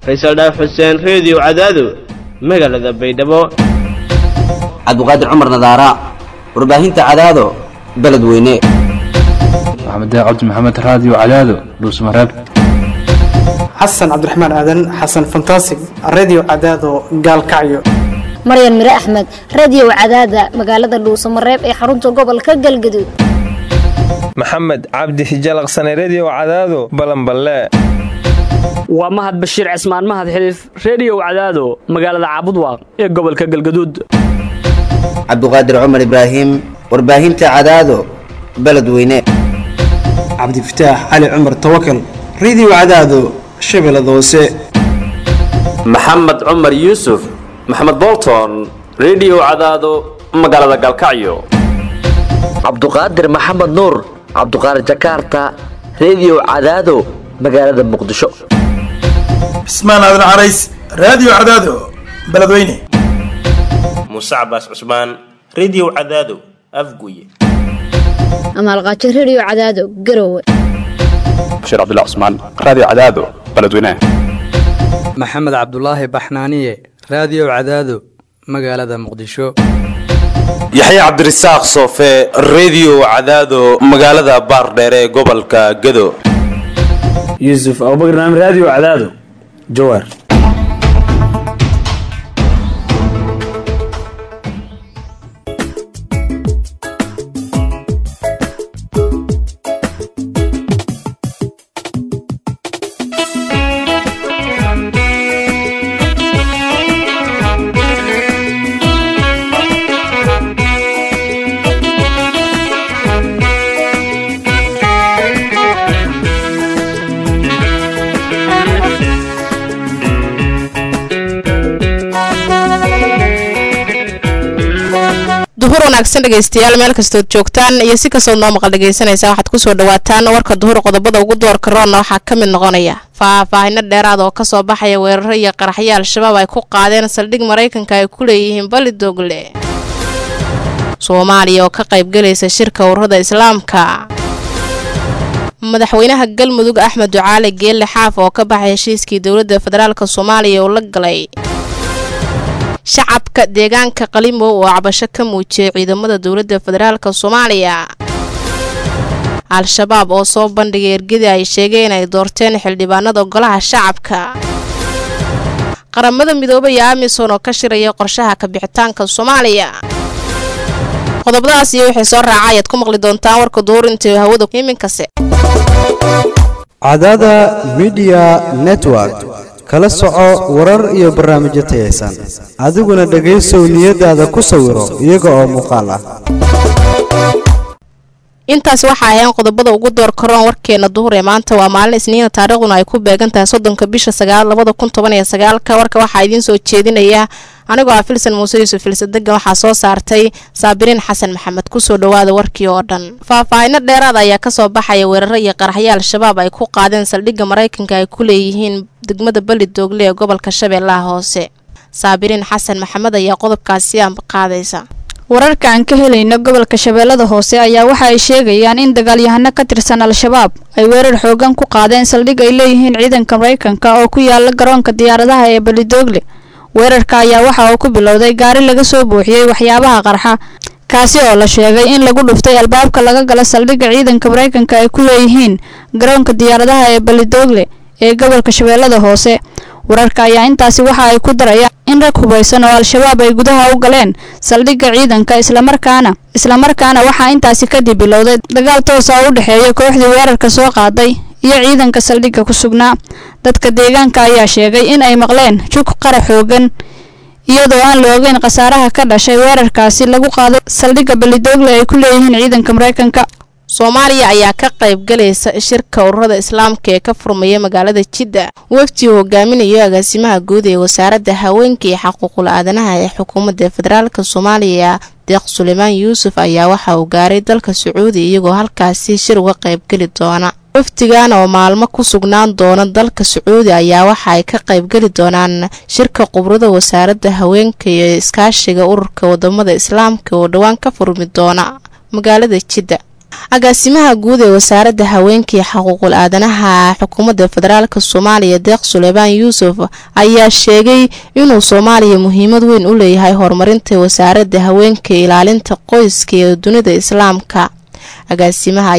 Faysal Dhaaf Xuseen Radio Cadaado magaalada Baydhabo Cabduqaadir Cumar Nadaara warbaahinta Cadaado beledweyne Maxamed Cabdi Maxamed Radio Cadaado Dhuusmareeb Xasan Cabdiraxmaan Aadan Xasan Fantastic Radio Cadaado Gaalkacyo Maryan Mire Axmed Radio Cadaada magaalada Dhuusmareeb ee xarunta gobolka Galgaduud Maxamed Cabdi Hijalaqsan Radio Cadaado Balanballe waa Mahad Bashiir Cismaan Mahad Xiliif Radio Cadaado magaalada Caabudwaaq ee gobolka Galgaduud Cabduqaadir Cumar Ibraahim warbaahinta Cadaado beledweyne Cabdi Fataax Ali Cumar Tawakkal Radio Cadaado Shabeellada Hoose Maxamed Cumar Yuusuf Maxamed Bolton Radio Cadaado magaalada Galkacyo Cabduqaadir Maxamed Nuur Cabduqaadir Jakarta Radio Cadaado magaalada Muqdisho Ismaan Aadan Carays Radio Cadaado beledweyne Musa Abbas Usman Radio Cadaado Afguye Amal Qaaci Radio Cadaado Garowe Bashir Abdullah Usman Radio Cadaado beledweyne Maxamed Cabdullaahi Baxnaaniye Radio Cadaado magaalada Muqdisho Yaxya Cabdirasaaq Soofe Radio Cadaado magaalada Baardheere ee gobolka Gado Yusuf Abubakar Naam Radio Cadaado Jowhar wanaagsan dhageystayaal meel kastood joogtaan iyo si kastoo noo maqal dhageysanaysa waxaad ku soo dhawaataan warka duhur qodobada ugu doorka roona waxaa ka mid noqonaya faahfaahinno dheeraad oo ka soo baxaya weeraro iyo qaraxyo al-shabaab ay ku qaadeen saldhig Mareykanka ay ku leeyihiin Balidoogle Soomaaliya oo ka qayb galaysa shirka ururada Islaamka madaxweynaha Galmudug Axmed Ducaale Geelle Xaaf oo ka baxay heshiiskii dawladda federaalka Soomaaliya oo la galay shacabka deegaanka Qalimo oo cabasho ka muujiyay ciidamada dawladda federaalka Soomaaliya al-shabaab oo soo bandhigay ergada ay sheegeen ay doorteen xildhibaanada golaha shacabka qaramada midoobay iyo AMISOM oo ka shiraya qorshaha ka bixitaanka Soomaaliya qodobadaas iyo wixii soo raacay aad ku maqli doontaan warka doorinta hawada iminkase Cadaada Media Network kala soco warar iyo barnaamijyo tayeysan adiguna dhageyso niyadaada ku sawiro iyaga oo muuqaal ah intaas waxa ay qodobada ugu door karoon warkeena duhur ee maanta waa maalin Isniin taariikhduna ay ku beegan tahay 30 bisha 9 2019 warka waxa idin soo jeedinaya anigoo ah Filsan Muuse Yuusuf Filsadegan waxa soo saartay Saabiriin Xasan Maxamed ku soo dhawaada warkii oo dhan faahfaahinno dheeraad ayaa ka soo baxaya weeraro iyo qaraxyo al-shabaab ay ku qaadeen saldhigga Mareykanka ay ku leeyihiin degmada Balidoogle ee gobolka Shabeellaha Hoose Saabiriin Xasan Maxamed ayaa qodobkaasi aan qaadaysa wararka aan ka helayno gobolka Shabeellada Hoose ayaa waxa ay sheegayaan in dagaalyahano ka tirsan al-shabaab ay weerar xoogan ku qaadeen saldhig ay leeyihiin ciidanka Mareykanka oo ku yaala garoonka diyaaradaha ee Balidoogle weerarka ayaa waxa uu ku bilowday gaari laga soo buuxiyay waxyaabaha qarxa kaasi oo la sheegay in lagu dhuftay albaabka laga gala saldhigga ciidanka Mareykanka ay ku leeyihiin garoonka diyaaradaha ee Balidoogle ee gobolka Shabeellada Hoose wararka ayaa intaasi waxa ay ku darayaan in rag hubeysan oo al-shabaab ay gudaha u galeen saldhigga ciidanka isla markaana waxa intaasi ka dib bilowday dagaal toos ah u dhaxeeya kooxdii weerarka soo qaaday iyo ciidanka saldhigga ku sugnaa dadka deegaanka ayaa sheegay in ay maqleen jug qarax xoogan iyadoo aan la ogeyn khasaaraha ka dhashay weerarkaasi lagu qaaday saldhigga Balidoogle ay ku leeyihiin ciidanka Mareykanka Soomaaliya ayaa ka qayb galaysa shirka ururada Islaamka ee ka furmaya magaalada Jidda wafdi hogaaminaya agaasimaha guud ee wasaaradda haweenka iyo xuquuqul aadanaha ee xukuumadda federaalka Soomaaliya Deeq Sulaymaan Yuusuf ayaa waxa uu gaaray dalka Sacuudi iyagoo halkaasi shir uga qayb gali doona wafdigan oo maalmo ku sugnaan doona dalka Sacuudi ayaa waxa ay ka qayb gali doonaan shirka qubrada wasaaradda haweenka iyo iskaashiga ururka wadamada Islaamka oo dhawaan ka furmi doona magaalada Jidda agaasimaha guud ee wasaaradda haweenka iyo xuquuqul aadanaha xukuumadda federaalk Soomaaliya Deeq Suleymaan Yuusuf ayaa sheegay inuu Soomaaliya muhiimad weyn u leeyahay horumarinta wasaaradda haweenka iyo ilaalinta qoyska ee dunida Islaamka. agaasimaha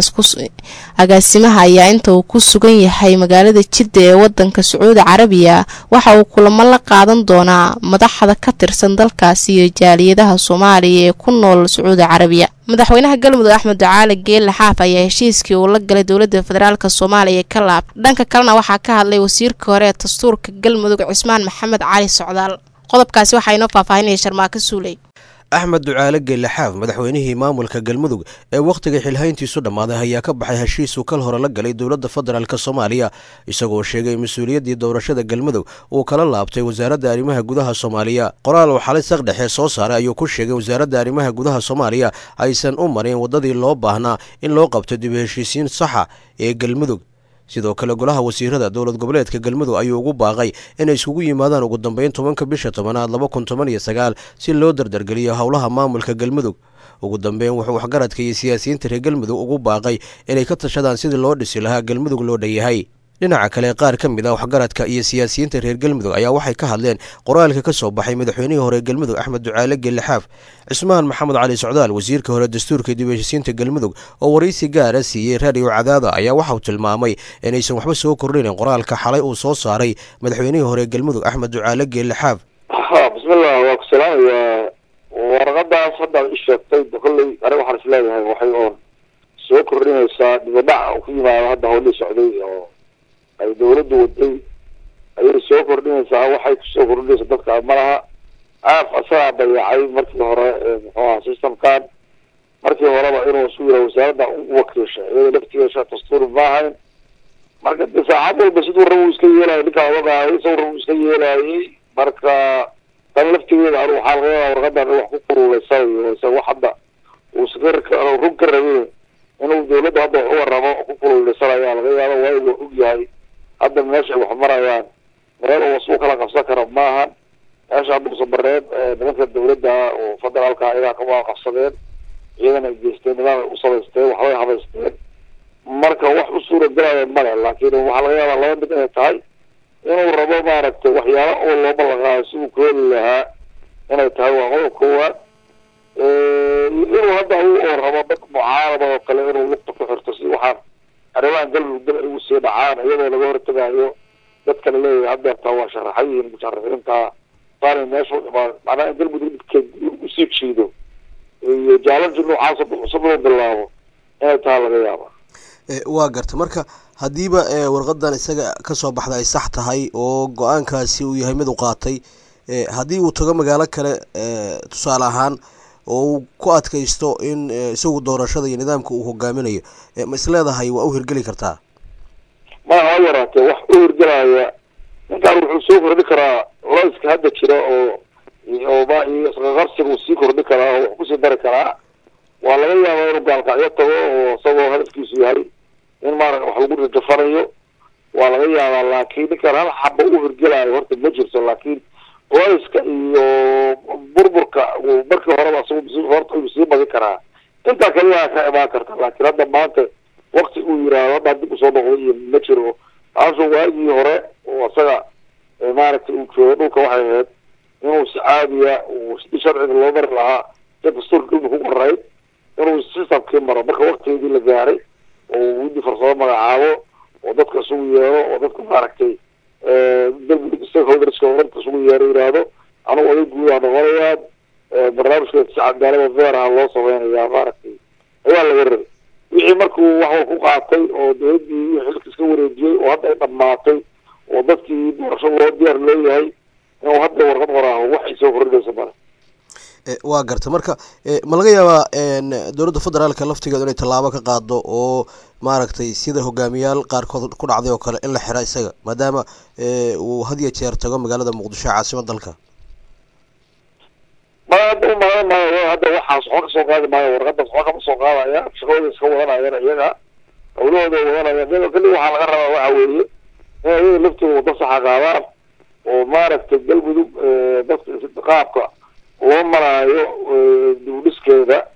ayaa inta uu ku sugan yahay magaalada Jidda ee wadanka Sacuudi Carabiya waxa uu kulamo la qaadan doonaa madaxda ka tirsan dalkaasi iyo jaaliyadaha Soomaaliya ee ku nool Sacuudi Carabiya. madaxweynaha galmudug Axmed Ducaale Geelle Xaaf ayaa heshiiskii uu la galay dowladda federaalka Soomaaliya ka laab dhanka kalena waxaa ka hadlay wasiirka hore ee dastuurka galmudug Cismaan Maxamed Cali Socdaal. qodobkaasi waxa inoo faahfaahinaya Sharmaaka Suuley. axmed ducaale geelle xaaf madaxweynihii maamulka galmudug ee wakhtiga xilhayntiisu dhammaaday ayaa ka baxay heshiisuu kal hore la galay dowladda federaalk Soomaaliya isagoo sheegay mas-uuliyaddii doorashada galmudug uu kala laabtay wasaaradda arrimaha gudaha Soomaaliya. qoraal uu xalay saqdhexe soo saaray ayuu ku sheegay wasaaradda arrimaha gudaha Soomaaliya aysan u marin wadadii loo baahnaa in loo qabto dib u heshiisiin saxa ee galmudug. sidoo kale golaha wasiirada dowlad goboleedka galmudug ayuu ugu baaqay inay isugu yimaadaan ugu dambeyn 10 bisha 10aad 2019 si loo dardargeliyo howlaha maamulka galmudug. ugu dambeyn wuxuu waxgaradka iyo siyaasiyiinta reer galmudug ugu baaqay inay ka tashadaan sidii loo dhisi lahaa galmudug loo dhanyahay. dhinaca kale qaar ka mid ah waxgaradka iyo siyaasiyiinta reer galmudug ayaa waxay ka hadleen qoraalka ka soo baxay madaxweynihii hore galmudug Axmed Ducaale Geelle Xaaf. Cismaan Maxamed Cali Socdaal wasiirka hore dastuurka dib u heshiisiinta galmudug oo wareysi gaar ah siiyay Radio Cadaada ayaa waxa uu tilmaamay inaysan waxba soo kordhinin qoraalka xalay uu soo saaray madaxweynihii hore galmudug Axmed Ducaale Geelle Xaaf. bismillah wa salaam ya warqadaas hadda isheegtay kulay aniga waxaan isleeyahay waxay oo soo kordhinaysaa dibadhac ku yimaado hadda howlii socday oo ay dowladdu waday ayay soo kordhinaysaa waxay ku soo kordhinaysaa dadka malaha asagaa dayacay markii hore muxuu systemkan markii horeba inuu isu yira wasaaradda u wakiisha iyadoo laftigeesa dastuur maahayn marka saacad walba siduu rabu iska yeelayay ninkaa wadaayay soo rabu iska yeelayay marka tan laftigeeda anu waxaa laga yaabaa warqadan wax ku kululaysanayo isa wax hadda uu run ka rabin inuu dowladda hadda wax u waramo ku kululaysanayaa laga yaaba waayo waa og yahay hadda meesha ay wax marayaan meel uu soo kala qabsan karo maahan meesha hadda sabareed nimanka dowladda oo federaalka ayaga ka waa qabsadeen ciidan ay geysteen nidaam u samaysteen waxbay habaysteen marka wax u suura galaya male laakiin waxaa laga yaabaa laba mid inay tahay inuu rabo maaragtay waxyaalo oo loo ballanqaayo si uu ku heli lahaa inay tahay waa qodob koowaad inuu hadda oo rabo dad mucaarada oo kale inuu lugta ku xirto si waxaan arrimahan galmudug dal ugu sii dhacaan iyadoo laga hortagayo dadka la leeyahay hadda taa waa sharaxay yihiin musharaxiinta qaar meesha macnaha galmudug dhibkeed usii jiido iyo jaalanti noocaas cusub loo bilaabo inay tahay laga yaabaa. waa garta marka hadiiba warqadan isaga ka soo baxda ay sax tahay oo go'aankaasi uu yahay mid u qaatay hadii uu tago magaalo kale tusaale ahaan oo uu ku adkaysto in isagu doorashada iyo nidaamka uu hogaaminayo ma isleedahay waa u hirgeli kartaa? ma yaraatee wax u hirgelaya ninkaan wuxuu soo kordhi karaa layska hadda jira oo ba iyo isqaqabsiga uu sii kordhi karaa oo wax kusii dari karaa. waa laga yaabaa inuu gaalkacyo tago oo isagoo hadafkiisu yahay in maarag wax lagu rajafanayo waa laga yaabaa laakiin ninkaan hal xaba u hirgelayo horta ma jirto laakiin layska iyo burburka markii horeba isagu horta uu sii badi karaa intaa kaliya ka imaan karta laakiin hadda maanta waqti uu yiraahdo hadda dib usoo noqday iyo ma jiro taasoo waagii hore oo isaga maaragtay uu joogo dhulka waxay ahayd inuu si caadiya uu si sharciga loo mari lahaa si dastuurka ku qorayd inuu systemkii maro marka waqtigeedii la gaaray oo widi farsamo magacaabo oo dadka isugu yeero oo dadka maaragtay galmudug stakeholderska oo dhanka isugu yeero yiraahdo anigu oday guud aan noqonayaa barnaamijka si cadaalada veeraha loo sameynayaa maaragtay ayaa laga rabay wixii markuu wax ku qaatay oo dowladdii xilka iska wareejiyey oo hadda ay dhammaatay oo dadkii doorasho loo diyaar leeyahay inuu hadda warqad qoraaho waxay soo kordhinaysa male. waa garta marka ma laga yaabaa dowladda federaalka laftigeedu inay tallaabo ka qaado oo maaragtay sida hogaamiyaal qaarkood ku dhacday oo kale in la xira isaga maadaama uu had iyo jeer tago magaalada muqdisho caasimadda dalka? hadda waxaas waxba kasoo qaadi maayo warqadaas waxba kama soo qaadaya shaqadooda iska wadanayaan iyaga hawlahooda wadanayaan iyadoo kali waxaa laga rabaa waxa weeye in iyaga laftooda wada saxa qaadaan oo maaragtay galmudug dadka qaabka loo maraayo dibudhiskeeda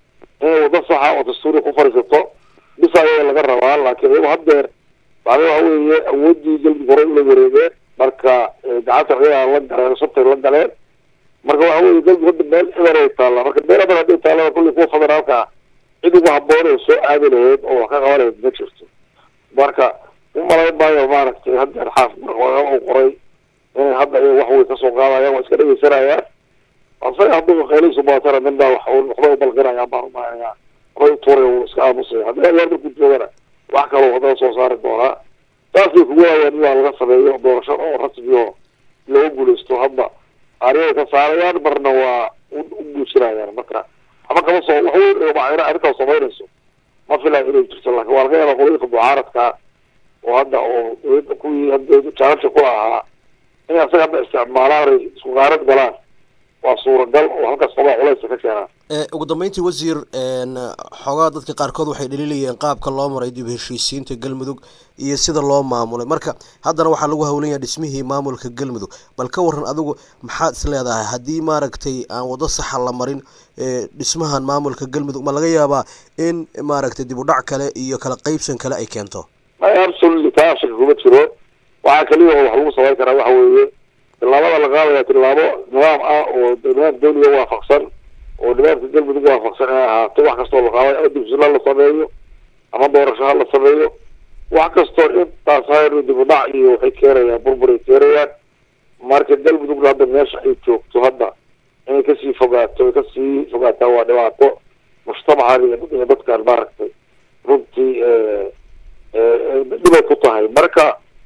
inay wado saxa oo dastuuri ku fariisato bis ayaa laga rabaa laakiin iyagu haddeer bacda waxa weeye awoodii galmudug hore ula wareegeen marka gacanta ciidan la galeen sabtay la galeen marka waxa weeye galmudug hadda meel ciidan ay taallaa marka meel badan hadday taallaa kulli kuwa federaalka cid ugu habboon oo soo aadi lahayd oo wax ka qaban lahayd ma jirto marka umalayn maayo maaragtay haddeer xaaf uu qoray inay hadda iyaga wax way kasoo qaadayaan waa iska dhegeysanayaan asaga hadduu qaylaysu baatana midna wax uu noqdo u balqinaya baan umaanayaa waxbay tuuray uu iska aamusay haddii ayaa markuu joogana wax kaloo wadada soo saari doonaa taasay kugu waayaan in laga sameeyo doorasho oo rasmi oo looga guulaysto hadda ariyay ka saarayaan marna waa u guursanayaan marka ama kama soo waxay arrintaas samaynayso ma filayo inay jirto laakiin waa laga yaabaa qolooyinka mucaaradka oo hadda oo dowladda kuwii hadda jaalasha ku ahaa in asaga hadda isticmaalaan isku qaarad galaan waa suuragal oo halkaas qabaa culayska ka keenaa ugu dambeyntii wasiir xogaa dadka qaarkood waxay dhaliilayeen qaabka loo maray dib heshiisiinta galmudug iyo sida loo maamulay marka haddana waxaa lagu hawlanyaa dhismihii maamulka galmudug bal ka waran adigu maxaad is leedahay haddii maaragtay aan wado saxa la marin dhismahan maamulka galmudug ma laga yaabaa in maaragtay dib u dhac kale iyo kala qaybsan kale ay keento absolutely taa shaka kuma jiro waxaa kaliya oo wax lagu samayn karaa waxa weeye tillaabada la qaadaya tillaabo nidaam ah oo nidaam dawliga waafaqsan oo nidaamka galmudug waafaqsan inay ahaato wax kastoo la qaaday ama dibsila la sameeyo ama doorasho ha la sameeyo wax kastoo intaas hayr dib u dhac iyo waxay keenayaan burbur ay keenayaan marka galmudugna hadda meesha ay joogto hadda inay kasii fogaataa waa dhibaato mujtamacan iyo dadkaan maaragtay runtii dhibay ku tahay marka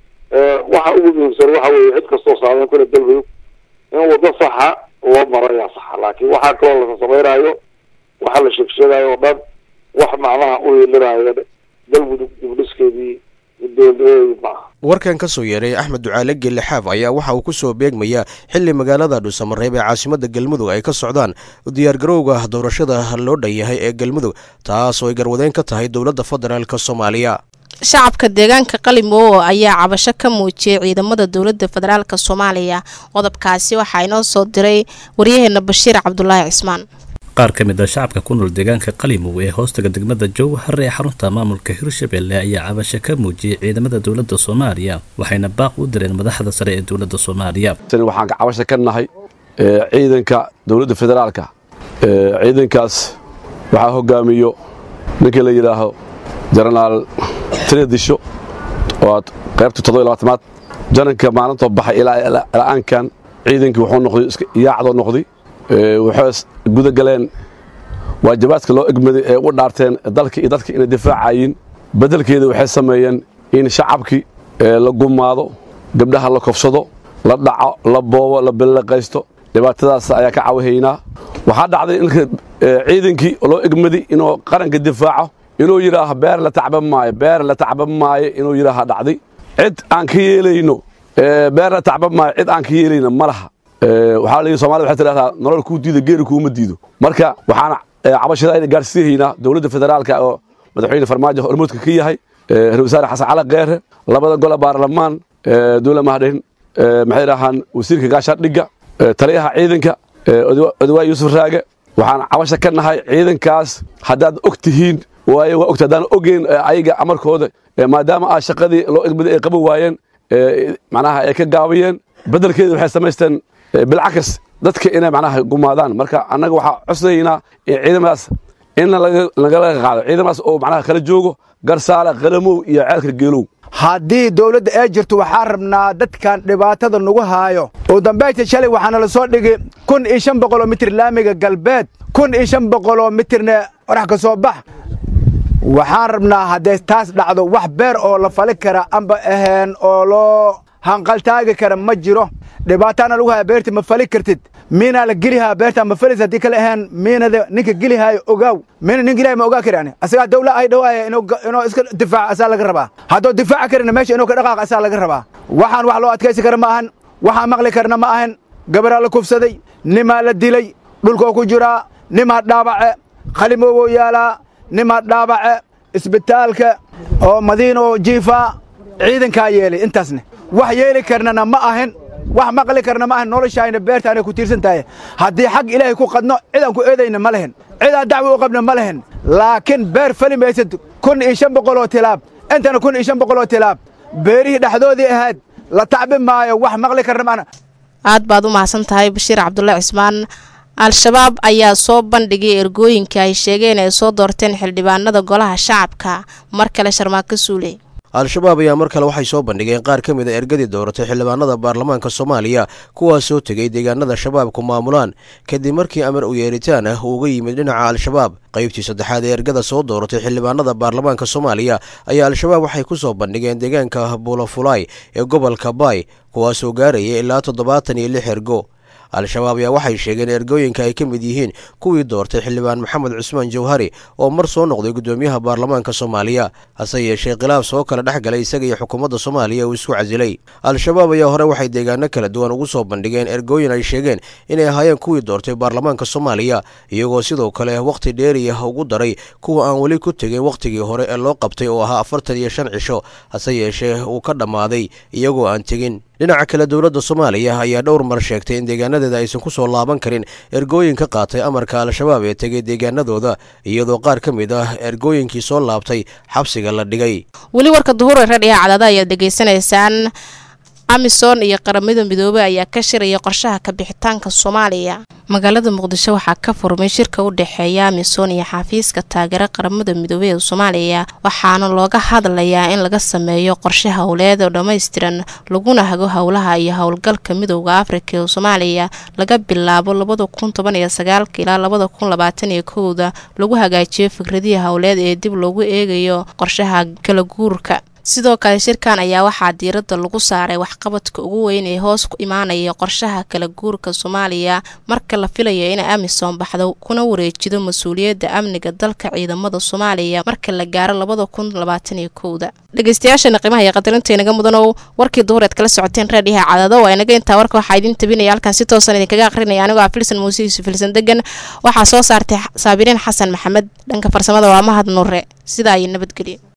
waxa ugu muhiimsan waxa weeye cid kastoo saameyn kule galmudug in wado saxa loo maro ayaa saxa laakiin waxaa kaloo la samaynayo waxa la sheegsheegayo oo dhan wax macnaha u yeelinayo galmudug dibdhiskeedii dowladnimadeedii maaha warkan ka soo yeeray axmed ducaale gelle xaaf ayaa waxa uu ku soo beegmayaa xilli magaalada dhuusamareeb ee caasimada galmudug ay ka socdaan diyaargarowga doorashada loo dhan yahay ee galmudug taas oo ay garwadeen ka tahay dowladda federaalka soomaaliya shacabka deegaanka qalimow ayaa cabasho ka muujiyay ciidamada dowladda federaalka soomaaliya qodobkaasi waxaa inoo soo diray waryaheena bashiir cabdulaahi cismaan qaar ka mid ah shacabka ku nool deegaanka qalimow ee hoostaga degmada jowhar ee xarunta maamulka hirshabelle ayaa cabasho ka muujiyay ciidamada dowladda soomaaliya waxayna baaq u direen madaxda sare ee dowladda soomaaliya waxaan cabasho ka nahay ciidanka dowladda federaalka ciidankaas waxaa hogaamiyo ninkii la yidhaaho jenaraal trinidisho oo qaybta 27aad jananka maalintoo baxay ilaa aankan ciidankii wuxuu noqday yaacdo noqday waxay guda galeen waajibaadka loo egmaday ee u dhaarteen dalka iyo dadka inay difaacayeen bedelkeeda waxay sameeyeen in shacabkii la gumaado gabdhaha la kofsado la dhaco la boobo la bilaqaysto dhibaatadaas ayaa ka cawahaynaa waxaa dhacday in ciidankii loo egmaday inuu qaranka difaaco inuu yidhaaho beer la tacban maayo inuu yidhaaha dhacday cid aan ka yeelayno beer la tacban maayo cid aan ka yeelayno ma laha waxaa la yidhi soomaalida waxay tidhahdaa nolol kuu diida geeri kuuma diido marka waxaan cabashada ayna gaarsiihaynaa dowladda federaalka oo madaxweyne farmaajo hormuudka ka yahay ra-iisul wasaare xasan cali keere labada gole baarlamaan dowla mahadhin maxay dhahaan wasiirka gaashaandhigga taliyaha ciidanka odawaay yuusuf raage waxaan cabasho ka nahay ciidankaas haddaad og tihiin waayo waa ogta haddaan ogeyn ayaga amarkooda maadaama shaqadii loo egmaday ay qaban waayeen macnaha ay ka gaabayeen bedelkeeda waxay samaysteen bilcakas dadka inay macnaha gumaadaan marka annaga waxaa codsanaynaa in ciidamadaas in lagala qaado ciidamadaas oo macnaha kala joogo garsaale qalamow iyo ceelka geelow haddii dawladda ay jirto waxaa rabnaa dadkan dhibaatada nagu haayo oo dambayta shalay waxaana la soo dhigay 1500 oo mitir laamiga galbeed 1500 oo mitirna orax ka soo bax waxaan rabnaa hadday taas dhacdo wax beer oo la fali kara amba ahayn oo loo hanqaltaagi kara ma jiro dhibaatana lagu haya beerta ma fali kartid miina la gelihaa beerta ma falis haddii kale ahayn miinada ninka gelihaayo ogaaw miina nin gelihayo ma ogaa karaan asagaa dawla ay dhawaaya inuu iska difaaca asaa laga rabaa hadduu difaaca karina meesha inuu ka dhaqaaqa asaa laga rabaa waxaan wax loo adkaysi kara ma ahan waxaan maqli karna ma ahan gabaraa la kufsaday nimaa la dilay dhulkoo ku jiraa nimaa dhaabace qalimooboo yaalaa nimaa dhaabace isbitaalka oo madiino jiifaa ciidankaa yeelay intaasne wax yeeli karnana ma ahan wax maqli karna maaha noloshaayna beertaanay ku tiirsan tahay haddii xag ilaahay ku qadno cidaan ku eedayna ma lehen cidaan dacwo u qabna ma lehen laakiin beer fali maysad 1500 oo tilaab intana 1500 oo tilaab beerihii dhexdoodii ahayd la tacbi maayo wax maqli karna maaha aad baad u mahadsan tahay bashiir cabdullaahi cismaan al-shabaab ayaa soo bandhigay ergooyinka ay sheegeen ay soo doorteen xildhibaanada golaha shacabka mar kale Sharmaako Suule al-shabaab ayaa mar kale waxay soo bandhigeen qaar ka mid a ergadii dooratay xildhibaanada baarlamaanka Soomaaliya kuwaas soo tegay deegaanada shabaabku maamulaan kadib markii amar u yeeritaan ah uga yimid dhinaca al-shabaab qaybtii saddexaad ee ergada soo dooratay xildhibaanada baarlamaanka Soomaaliya ayaa al-shabaab waxay ku soo bandhigeen deegaanka Buulafulay ee gobolka Bay kuwaas oo gaaraya ilaa 76 ergo al-shabaab ayaa waxay sheegeen ergooyinka ay ka mid yihiin kuwii doortay xildhibaan maxamed cusmaan jawhari oo mar soo noqday gudoomiyaha baarlamaanka Soomaaliya hase yeeshee khilaaf soo kala dhexgalay isaga iyo xukuumadda Soomaaliya uu isku casilay al-shabaab ayaa hore waxay deegaano kala duwan ugu soo bandhigeen ergooyin ay sheegeen inay ahaayeen kuwii doortay baarlamaanka Soomaaliya iyagoo sidoo kale waqti dheeri ah ugu daray kuwa aan wali ku tegin waqtigii hore ee loo qabtay oo ahaa 45 cisho hase yeeshee uu ka dhamaaday iyagoo aan tegin dhinaca kale dowladda Soomaaliya ayaa dhowr mar sheegtay in deegaanadeeda aysan ku soo laaban karin ergooyin ka qaatay amarka al-shabaab ee tegay deegaanadooda iyadoo qaar ka mid ah ergooyinkii soo laabtay xabsiga la dhigay wali warka duhur ee raadiyaha Cadaada ayaa dhageysanaysaan Amazon iyo qaramada midoobay ayaa ka shiraya qorshaha ka bixitaanka Soomaaliya magaalada Muqdisho waxaa ka furmay shirka u dhaxeeya Amazon iyo xafiiska taageera qaramada midoobay ee Soomaaliya waxaana looga hadlayaa in laga sameeyo qorshe hawleed oo dhameystiran laguna hago hawlaha iyo hawlgalka midowga Afrika ee Soomaaliya laga bilaabo 2019 ilaa 2021 lagu hagaajiyo fikradaha hawleed ee dib loogu eegayo qorshaha kala guurka sidoo kale shirkan ayaa waxaa diiradda lagu saaray waxqabadka ugu weyn ee hoos ku imaanaya qorshaha kala guurka Soomaaliya marka la filayo in Amazon baxdo kuna wareejido mas'uuliyadda amniga dalka ciidamada Soomaaliya marka la gaaro 2021 dhageystayaasha qiimaha iyo qadarinta inaga mudano warkii duureed kala socoteen raadiyaha Cadaado waa inaga inta warka waxa idin tabinaya halkan si toosan idinkaga aqrinaya anigoo Afilsan Muuse Yusuf Filsan Degan waxa soo saartay Saabireen Xasan Maxamed dhanka farsamada waa Mahad Nuure sida ay nabadgelyo